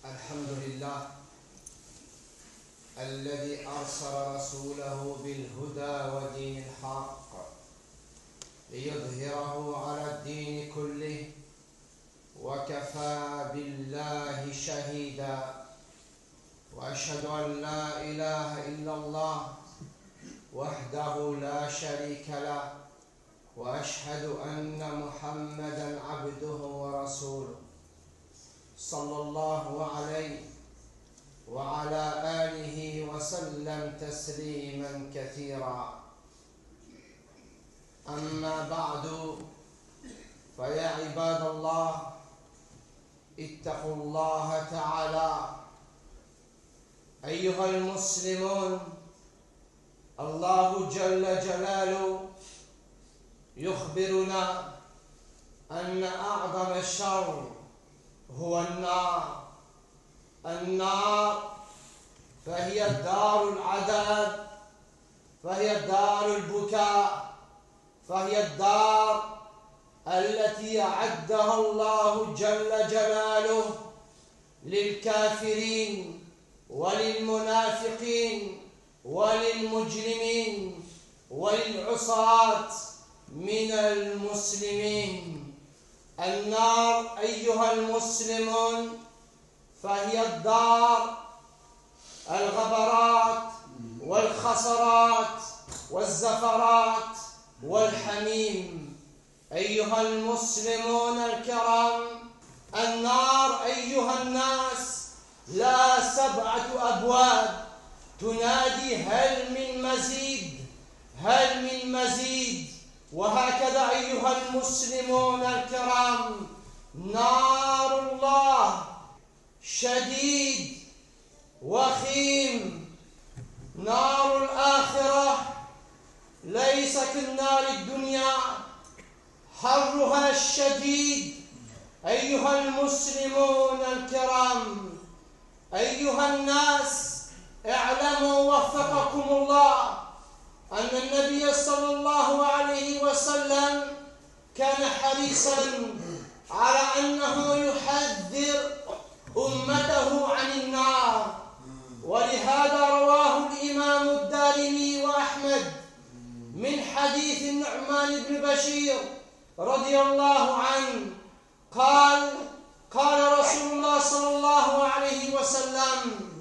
الحمد لله الذي أرسل رسوله بالهدى ودين الحق ليظهره على الدين كله وكفى بالله شهيدا. وأشهد أن لا إله إلا الله وحده لا شريك له، وأشهد أن محمدا عبده ورسوله صلى الله عليه وعلى آله وسلم تسليما كثيرا. أما بعد، فيا عباد الله، اتقوا الله تعالى. أيها المسلمون، الله جل جلاله يخبرنا أن أعظم الشر هو النار، فهي دار العذاب، فهي دار البكاء، فهي الدار التي أعدها الله جل جلاله للكافرين وللمنافقين وللمجرمين وللعصاة من المسلمين. النار أيها المسلمون فهي الدار الغبرات والخسرات والزفرات والحميم. أيها المسلمون الكرام، النار أيها الناس لا 7 أبواب تنادي هل من مزيد، هل من مزيد. وهكذا أيها المسلمون الكرام، نار الله شديد وخيم. نار الآخرة ليس كالنار الدنيا، حرها الشديد. أيها المسلمون الكرام، أيها الناس، اعلموا وفقكم الله أن النبي صلى الله عليه وسلم كان حريصا على أنه يحذر أمته عن النار، ولهذا رواه الإمام الدارمي وأحمد من حديث النعمان بن بشير رضي الله عنه قال رسول الله صلى الله عليه وسلم: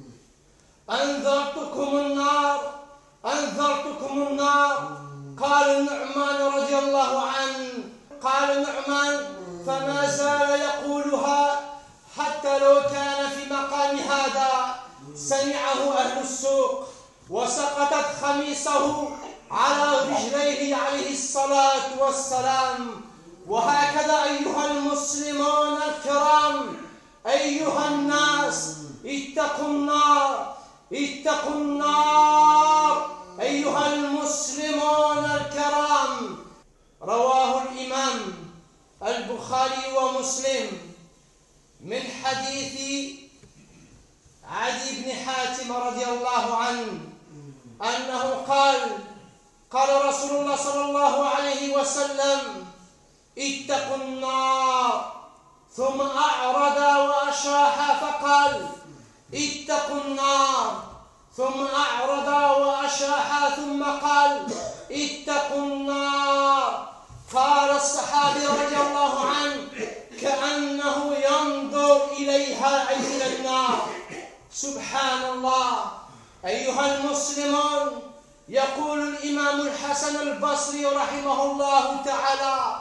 أنذرتكم النار. قال النعمان رضي الله عنه، قال النعمان: فما زال يقولها حتى لو كان في مقام هذا سمعه أهل السوق وسقطت خميصه على رجليه عليه الصلاة والسلام. وهكذا أيها المسلمون الكرام، أيها الناس، اتقوا النار، اتقوا النار. أيها المسلمون الكرام، رواه الإمام البخاري ومسلم من حديث عدي بن حاتم رضي الله عنه أنه قال رسول الله صلى الله عليه وسلم: اتقوا النار. ثم أعرض وأشاح فقال: اتقوا النار. ثم أعرض وأشاح ثم قال: اتقوا النار. قال الصحابي رضي الله عنه: كأنه ينظر إليها، أي إلى النار. سبحان الله. أيها المسلمون، يقول الإمام الحسن البصري رحمه الله تعالى: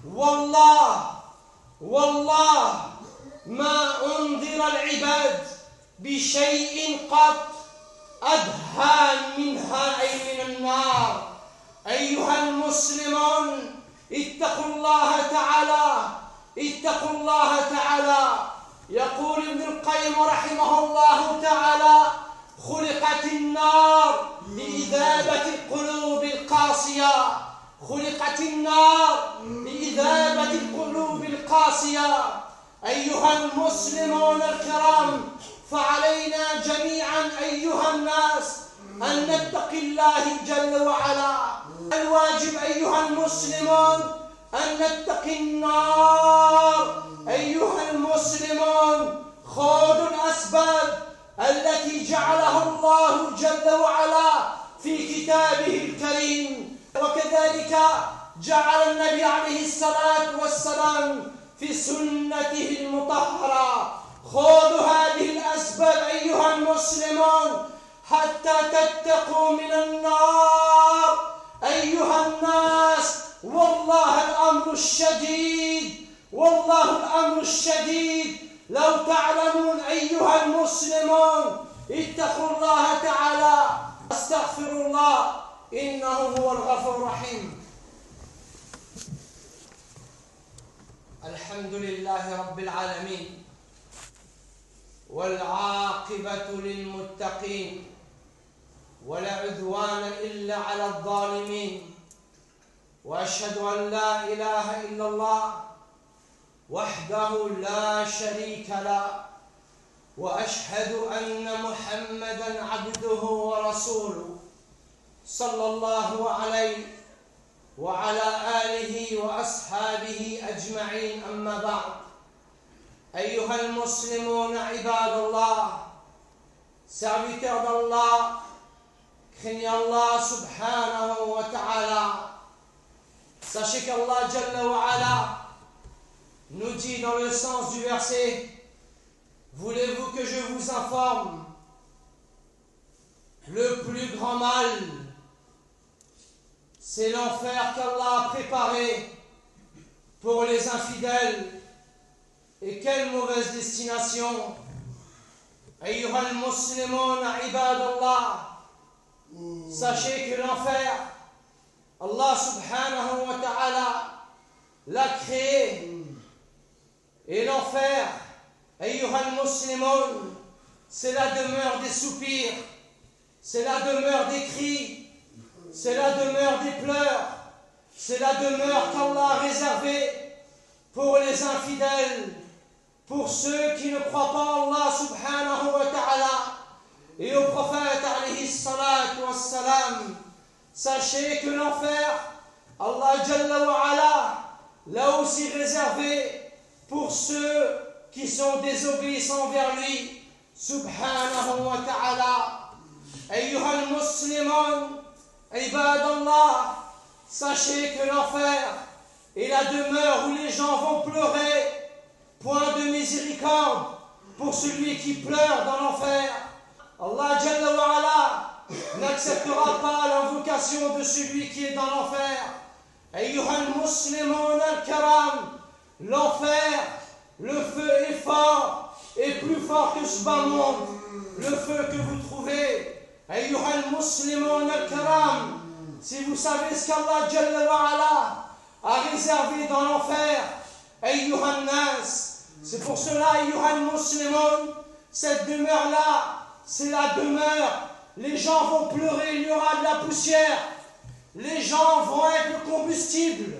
والله ما أنذر العباد بشيء قط أدهى منها، أي من النار. أيها المسلمون، اتقوا الله تعالى، اتقوا الله تعالى. يقول ابن القيم رحمه الله تعالى: خلقت النار لإذابة القلوب القاسية، خلقت النار لإذابة القلوب القاسية. أيها المسلمون الكرام، فعلينا جميعا أيها الناس أن نتقي الله جل وعلا. الواجب أيها المسلمون أن نتقي النار. أيها المسلمون، خذ جعله الله جل وعلا في كتابه الكريم، وكذلك جعل النبي عليه الصلاة والسلام في سنته المطهرة. خذوا هذه الأسباب أيها المسلمون حتى تتقوا من النار. أيها الناس، والله الأمر الشديد، والله الأمر الشديد. لو تعلمون أيها المسلمون، اتقوا الله تعالى، استغفر الله إنه هو الغفور الرحيم. الحمد لله رب العالمين، والعاقبة للمتقين، ولا عدوان إلا على الظالمين. وأشهد أن لا إله إلا الله وحده لا شريك له، وأشهد أن محمدًا عبده ورسوله صلى الله عليه وعلى آله وأصحابه أجمعين. أما بعد، أيها المسلمون عباد الله، serviteurs d'Allah, craignez Allah subhanahu wa ta'ala. Sachez qu'Allah Jalla wa Ala nous dit dans le sens du verset: voulez-vous que je vous informe le plus grand mal, c'est l'enfer qu'Allah a préparé pour les infidèles, et quelle mauvaise destination. Ayyuha al-muslimun ibadallah, sachez que l'enfer, Allah subhanahu wa ta'ala l'a créé. Et l'enfer, ayyuha al-muslimun, c'est la demeure des soupirs, c'est la demeure des cris, c'est la demeure des pleurs, c'est la demeure qu'Allah a réservée pour les infidèles, pour ceux qui ne croient pas en Allah subhanahu wa ta'ala et au prophète alayhi salatu wassalam. Sachez que l'enfer, Allah Jalla wa Ala l'a aussi réservé pour ceux qui sont désobéissants envers lui subhanahu wa ta'ala. Ayyuha al-muslimun ibadallah, sachez que l'enfer est la demeure où les gens vont pleurer. Point de miséricorde pour celui qui pleure dans l'enfer. Allah Jalla wa Ala n'acceptera pas l'invocation de celui qui est dans l'enfer. Ayyuha al-muslimun al-karam, l'enfer, le feu est fort et plus fort que ce bas monde, le feu que vous trouvez. Ayyuha al-muslimun al-karam, si vous savez ce qu'Allah Jalla wa Ala a réservé dans l'enfer, ayyuha al-nas, c'est pour cela, ayyuha al-muslimun, cette demeure-là, c'est la demeure. Les gens vont pleurer, il y aura de la poussière. Les gens vont être le combustible.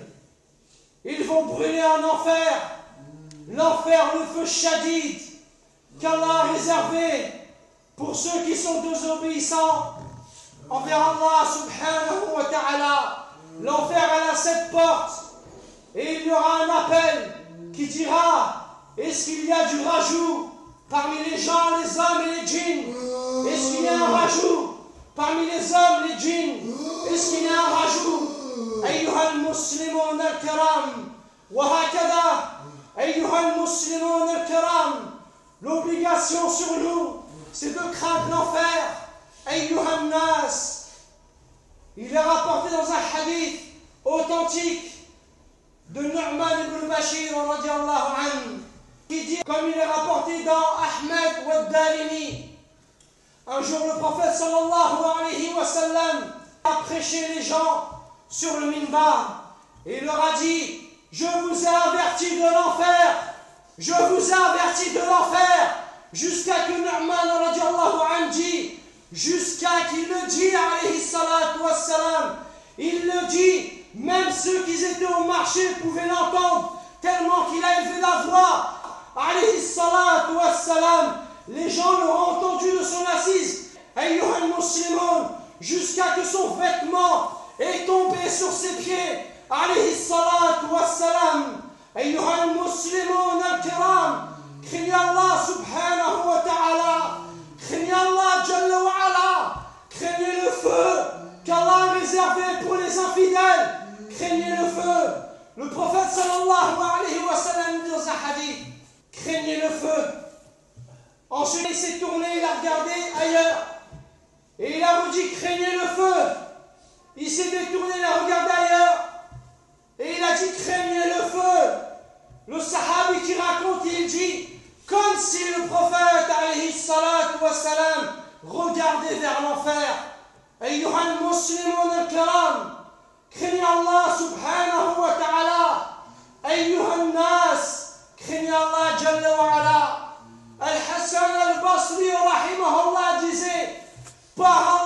Ils vont brûler en enfer. L'enfer, le feu shadid, qu'Allah a réservé pour ceux qui sont désobéissants envers Allah subhanahu wa ta'ala. L'enfer, elle a 7 portes. Et il y aura un appel qui dira: est-ce qu'il y a du rajout parmi les gens, les hommes et les djinns? Est-ce qu'il y a un rajout parmi les hommes, les djinns? Est-ce qu'il y a un rajout? Ayyuha al-muslimun al-kiram, wa hakada, ayyuha al-muslimun al-kiram, l'obligation sur nous, c'est de craindre l'enfer. Ayyuha al-nas, il est rapporté dans un hadith authentique de Nu'man ibn Bashir radiallahu anhu, qui dit, comme il est rapporté dans Ahmed wa Darimi, un jour le prophète sallallahu alayhi wa sallam a prêché les gens sur le minbar et il leur a dit: je vous ai averti de l'enfer, je vous ai averti de l'enfer, jusqu'à que Nu'man radiallahu anhu dit, jusqu'à qu'il le dit alayhi salatu wassalam, il le dit, même ceux qui étaient au marché pouvaient l'entendre, tellement qu'il a élevé la voix, alayhi salatu wassalam. Les gens l'auront entendu de son assise, ayyuha al-muslimun, jusqu'à que son vêtement est tombé sur ses pieds, alayhi salatu wassalam. Ayyuha al-muslimun al-kiram, craignez Allah subhanahu wa ta'ala, craignez Allah sallallahu alayhi wa sallam dit dans un hadith, craignez le feu. Ensuite, il s'est tourné, il a regardé ailleurs. Et il a redit, craignez le feu. Il s'est détourné, il a regardé ailleurs. Et il a dit, craignez le feu. Le sahabi qui raconte, il dit, comme si le prophète, alayhi salatu wa salam, regardait vers l'enfer. Ayyuhal muslimun al-kiram, craignez Allah subhanahu wa ta'ala. Ayyuhal nas, craignez Allah jalla wa ala. Al-Hassan al-Basri rahimahullah disait, par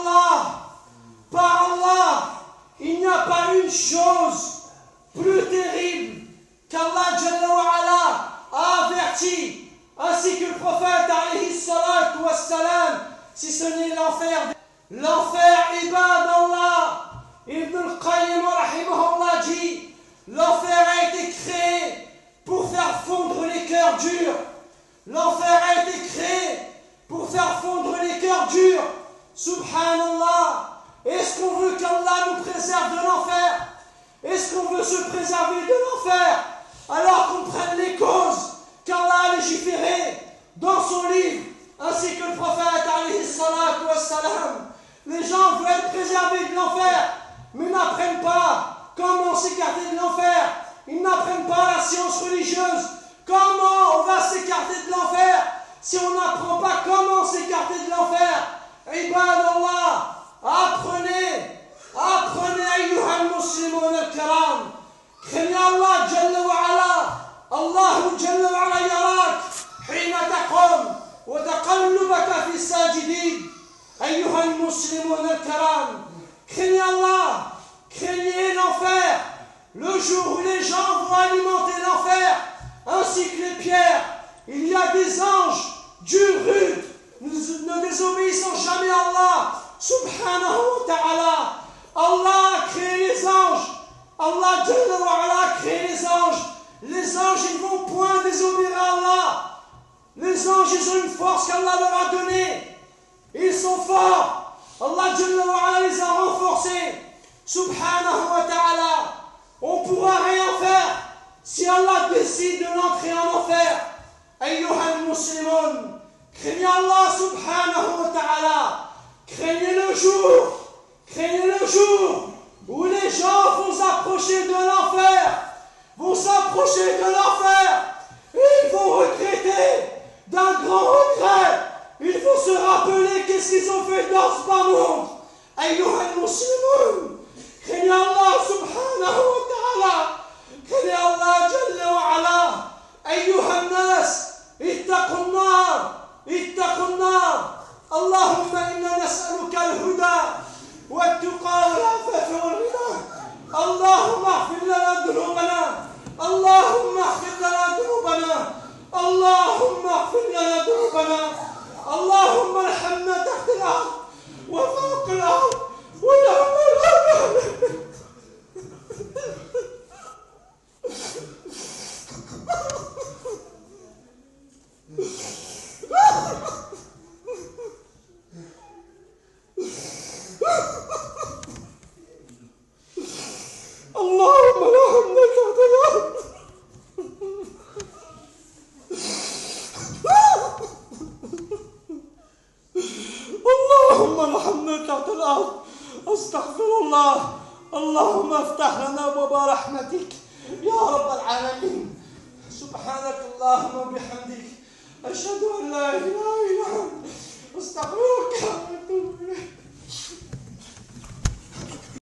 Allah, il n'y a pas une chose plus terrible qu'Allah Jalla wa Ala a averti, ainsi que le prophète alayhi salatu wa salam, si ce n'est l'enfer. L'enfer, ibad Allah, Ibn al-Qayyim rahimahullah dit, l'enfer a été créé pour faire fondre les cœurs durs. L'enfer a été créé pour faire fondre les cœurs durs. Subhanallah. Est-ce qu'on veut qu'Allah nous préserve de l'enfer? Est-ce qu'on veut se préserver de l'enfer alors qu'on prenne les causes qu'Allah a légiférées dans son livre, ainsi que le prophète alayhi salatu wa salam? Les gens veulent être préservés de l'enfer, mais n'apprennent pas comment s'écarter de l'enfer. Ils n'apprennent pas la science religieuse. Comment on va s'écarter de l'enfer si on n'apprend pas comment s'écarter de l'enfer? Ibad Allah, apprenez, ayyuhal muslimun al-kiram. Craignez Allah Jalla wa Ala. Allahu Jalla wa Ala yarak hina taqum wa taqallubaka fi sajidin. Ayyuhal muslimun al-kiram. Craignez Allah, craignez l'enfer. Le jour où les gens vont alimenter l'enfer, ainsi que les pierres, il y a des anges durs, rudes, ne désobéissant jamais à Allah, subhanahu wa ta'ala. Allah a créé les anges. Allah Jalla wa Ala a créé les anges. Les anges, ils ne vont point désobéir à Allah. Les anges, ils ont une force qu'Allah leur a donnée. Ils sont forts. Allah Jalla wa Ala les a renforcés. Subhanahu wa ta'ala. On ne pourra rien faire si Allah décide de l'entrer en enfer. Ayyuhal muslimun, craignez Allah subhanahu wa ta'ala. Craignez le jour où les gens vont s'approcher de l'enfer. Et ils vont regretter d'un grand regret. Il faut se rappeler qu'est-ce qu'ils ont fait dans ce bas monde. Ayyuhal muslimun, craignez Allah subhanahu wa ta'ala. craignez Allah Jalla wa Ala. Ayyuhan nas, ittaqu an-nar. Allahumma inna nas'aluka al-huda wat-tuqa wal-'afaf wal-ghina. Allahumma ighfir lana dhunubana. Allahumma ighfir lana dhunubana. Allahumma ighfir lana dhunubana. Allahumma arhamna tahta al-ard wa fawqa al-ard wa lahumma al-ghadab. اللهم ارحمنا تحت الارض. اللهم ارحمنا تحت الارض. استغفر الله. اللهم افتح لنا باب رحمتك يا رب العالمين. سبحانك اللهم وبحمدك أشهد أن لا إله إلا